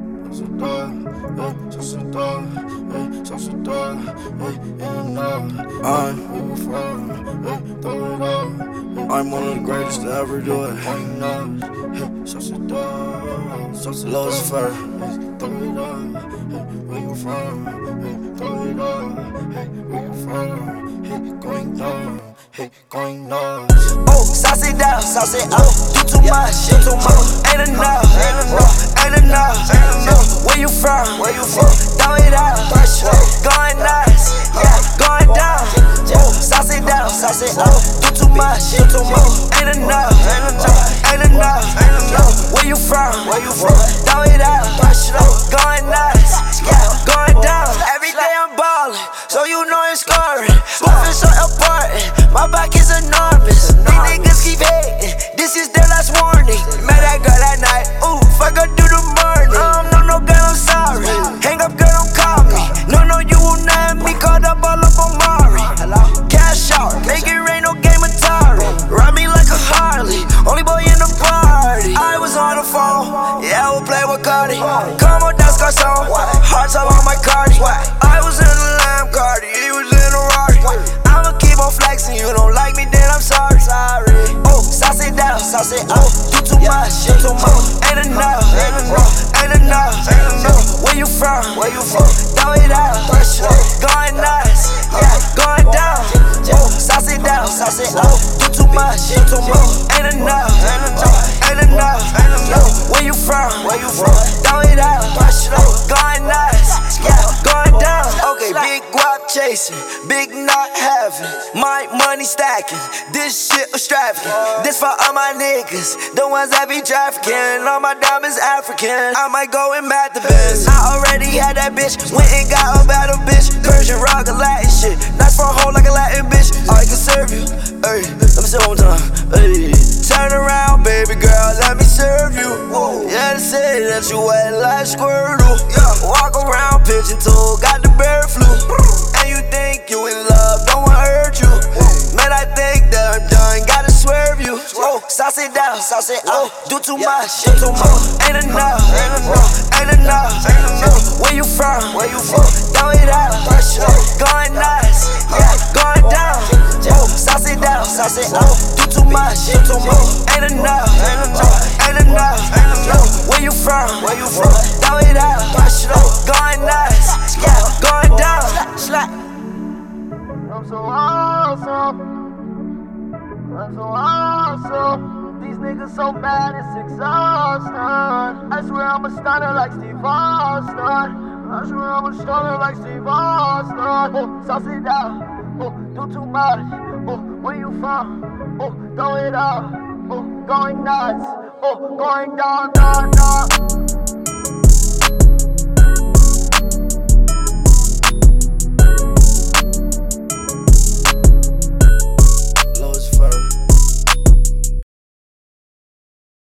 I'm one of the greatest to ever do it. Lucifer. Where you from? Throw it up. Going nuts. Oh, sauce it down, sauce it up. Do too much, ain't enough. Where you from? Throw it out. Going nuts, yeah, going down. Oh, sauce it down, sauce it up. Do too much, ain't enough. Where you from? Throw it out. Going nuts, yeah, going down. Every day I'm ballin', so you know it's scoring. Moving so important. My back is enormous. These niggas keep hating. This is their last warning. Met that girl at night. Ooh, fuck her through the morning. No, girl, I'm sorry. Hang up, girl, don't call me. No, you will not have me caught up all up on Mari. Cash out, make it rain, no game Atari. Ride me like a Harley, only boy in the party. I was on the phone, yeah, I will play with Cardi. Come on, that's Garcon. Hearts all on my Cardi. I was in the Lamb Cardi, he was in the Rari. I'ma keep on flexing, you don't like me, then I'm sorry. Oh, sauce it down, sauce it up. Do too much, ain't enough. Where you from? Throw it out. Going nuts, yeah, going down. Oh, sauce it down, sauce it up. Do too much, ain't enough. Where you from? Throw it out. Going nuts, yeah, going down. Okay, big guap chasing, big not having, my money stacking. This shit was extravagant. This for all my niggas, the ones that be trafficking. All my diamonds African. I might go and mad the best. I already had that bitch, went and got a battle bitch. Persian rock a Latin shit, nice for a hoe like a Latin bitch. I can serve you, hey, let me say it one time, hey. Turn around, baby girl, let me serve you. Yeah, they say that you wet like Squirtle. Walk around pigeon toe, got the bird flu. And you think you in love, don't wanna hurt you. Man, I think that I'm done, gotta swerve you. Oh, sauce it down, sauce it up. Do too much, ain't enough. Where you from? Throw it out. Going nuts, yeah, going down. Oh, sauce it down, sauce it up. Do too much, ain't enough. Where you from? Throw it out. Going nuts, yeah, going down. I'm so awesome. These niggas so bad, it's exhausting. I swear I'm a stunner like Steve Austin. Oh, sauce it down. Oh, do too much. Oh, where you from? Oh, throw it up. Oh, going nuts. Oh, going down.